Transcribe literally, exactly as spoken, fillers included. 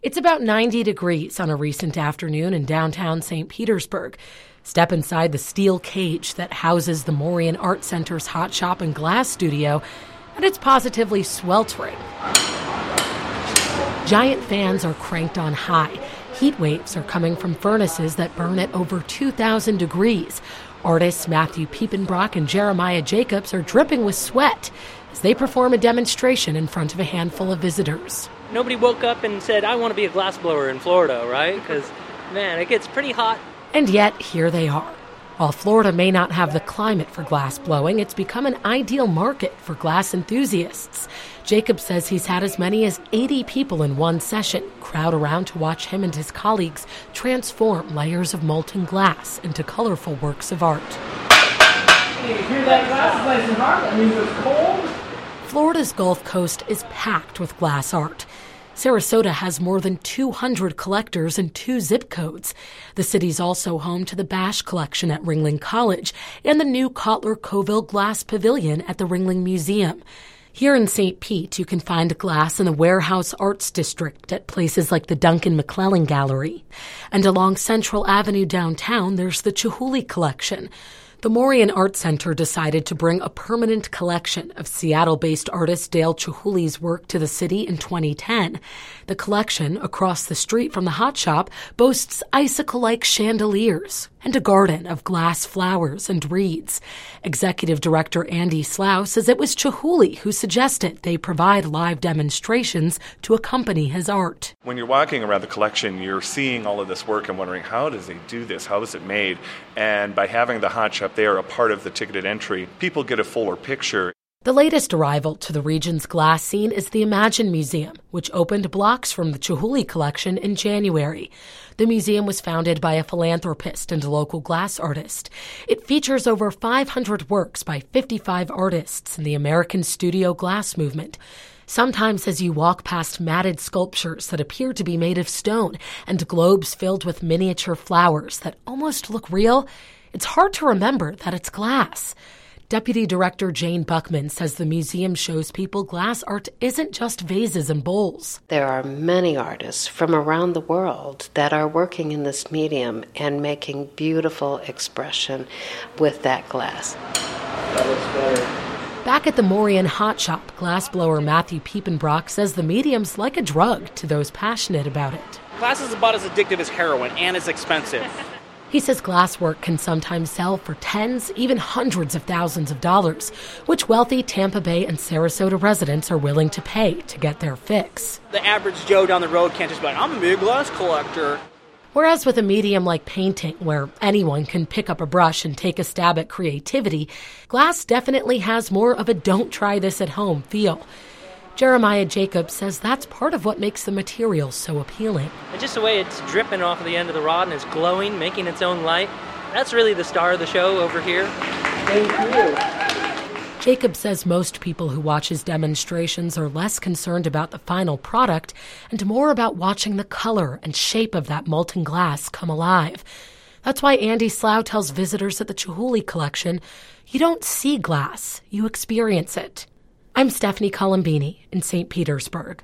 It's about ninety degrees on a recent afternoon in downtown Saint Petersburg. Step inside the steel cage that houses the Morian Art Center's hot shop and glass studio, and it's positively sweltering. Giant fans are cranked on high. Heat waves are coming from furnaces that burn at over two thousand degrees. Artists Matthew Piepenbrock and Jeremiah Jacobs are dripping with sweat as they perform a demonstration in front of a handful of visitors. Nobody woke up and said, I want to be a glassblower in Florida, right? Because, man, it gets pretty hot. And yet, here they are. While Florida may not have the climate for glass blowing, it's become an ideal market for glass enthusiasts. Jacob says he's had as many as eighty people in one session crowd around to watch him and his colleagues transform layers of molten glass into colorful works of art. You hear that glass is nice and hard? That means it's cold? Florida's Gulf Coast is packed with glass art. Sarasota has more than two hundred collectors in two zip codes. The city's also home to the Bash Collection at Ringling College and the new Kotler-Coville Glass Pavilion at the Ringling Museum. Here in Saint Pete, you can find glass in the Warehouse Arts District at places like the Duncan McClellan Gallery. And along Central Avenue downtown, there's the Chihuly Collection. The Morian Art Center decided to bring a permanent collection of Seattle-based artist Dale Chihuly's work to the city in twenty ten. The collection, across the street from the hot shop, boasts icicle-like chandeliers and a garden of glass flowers and reeds. Executive Director Andy Slough says it was Chihuly who suggested they provide live demonstrations to accompany his art. When you're walking around the collection, you're seeing all of this work and wondering, how does he do this? How is it made? And by having the hot shop there, a part of the ticketed entry, people get a fuller picture. The latest arrival to the region's glass scene is the Imagine Museum, which opened blocks from the Chihuly collection in January. The museum was founded by a philanthropist and a local glass artist. It features over five hundred works by fifty-five artists in the American studio glass movement. Sometimes as you walk past matted sculptures that appear to be made of stone and globes filled with miniature flowers that almost look real, it's hard to remember that it's glass. Deputy Director Jane Buckman says the museum shows people glass art isn't just vases and bowls. There are many artists from around the world that are working in this medium and making beautiful expression with that glass. That looks better. Back at the Morian Hot Shop, glassblower Matthew Piepenbrock says the medium's like a drug to those passionate about it. Glass is about as addictive as heroin, and it's expensive. He says glasswork can sometimes sell for tens, even hundreds of thousands of dollars, which wealthy Tampa Bay and Sarasota residents are willing to pay to get their fix. The average Joe down the road can't just be like, I'm a big glass collector. Whereas with a medium like painting, where anyone can pick up a brush and take a stab at creativity, glass definitely has more of a don't try this at home feel. Jeremiah Jacobs says that's part of what makes the material so appealing. And just the way it's dripping off of the end of the rod and it's glowing, making its own light, that's really the star of the show over here. Thank you. Jacobs says most people who watch his demonstrations are less concerned about the final product and more about watching the color and shape of that molten glass come alive. That's why Andy Slough tells visitors at the Chihuly collection, you don't see glass, you experience it. I'm Stephanie Colombini in Saint Petersburg.